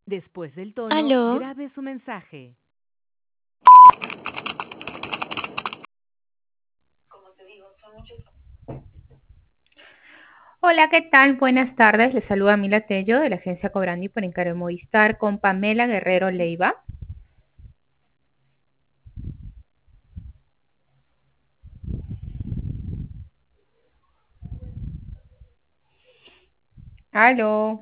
Después del tono, Aló, grabe su mensaje. Hola, ¿qué tal? Buenas tardes. Les saluda Mila Tello de la agencia Cobrandi por encargo de Movistar con Pamela Guerrero Leiva. Aló.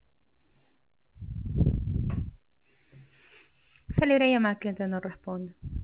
Sale una llamada que no responde.